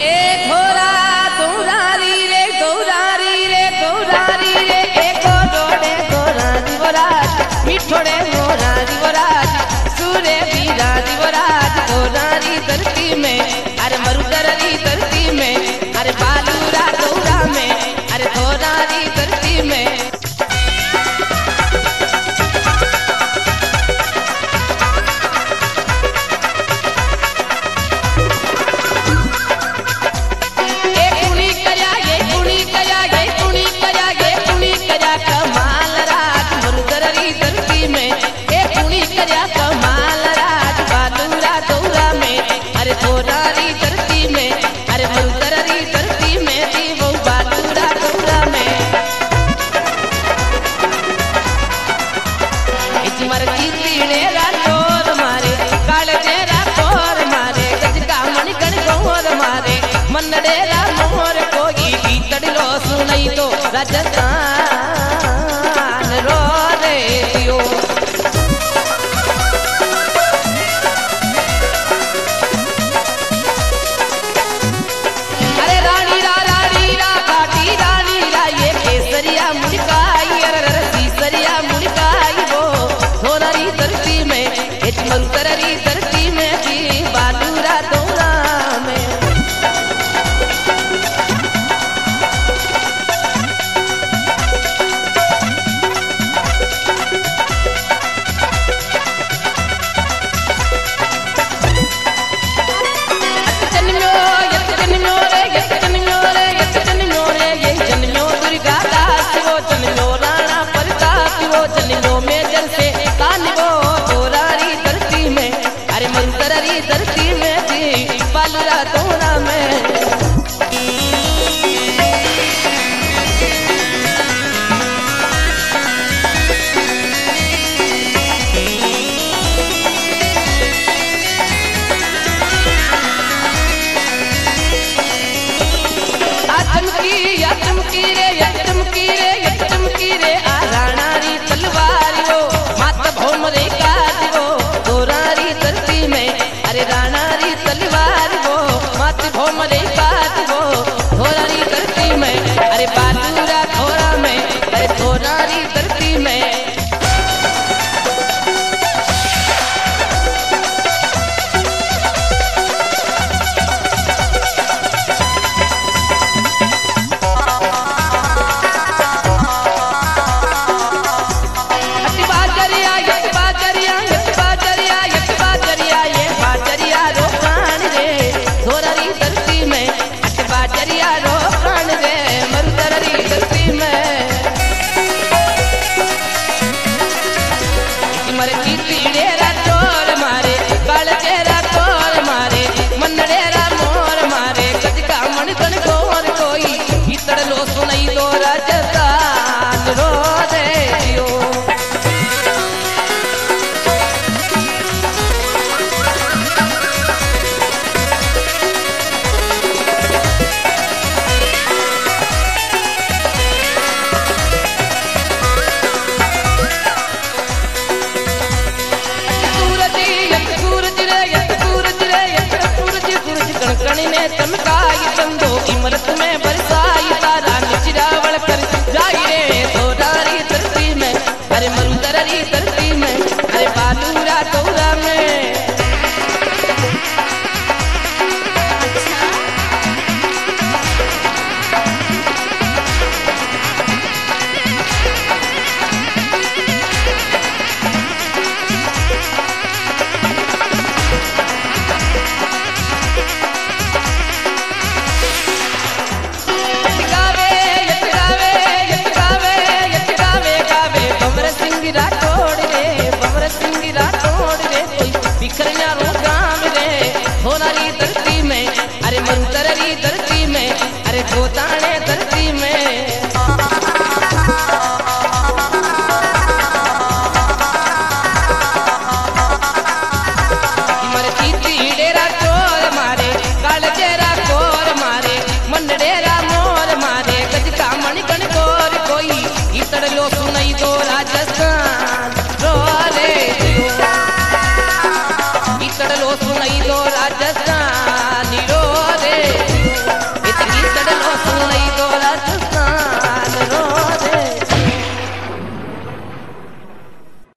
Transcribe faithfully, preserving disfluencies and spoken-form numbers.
ए थोरा थोरारी रे थोरारी रे थोरारी रे एको डोडे गोरा दिवराज मिठोड़े गोरा दिवराज सूरे बीरा दिवराज गोरारी धरती में अरे मरुदरी धरती में अरे बालूरा गौरा में अरे थोरारी धरती में मनडेरा मोर कोई बीतड़लो सुनई तो राजस्थान रो रे दियो अरे रानी रा रानी रा काटी रानी रा ये केसरिया मुड़काई अरे सीसरिया मुड़काई वो थोरारी धरती में एक मंतररी धरती में भी बालूरा दौरा में धरती में थी बालूरा दौरा में आ चमकी या चमकी रे या चमकी रे या चमकी रे आ राणारी तलवारी वो मात भौम रे काज वो गोरारी धरती में अरे राणारी तलवार वो मात भौम रे काज वो थोरारी धरती में अरे बालूरा थोरा में अरे थोरारी धरती में कणकणी ने चमकाई चंदो इमरत में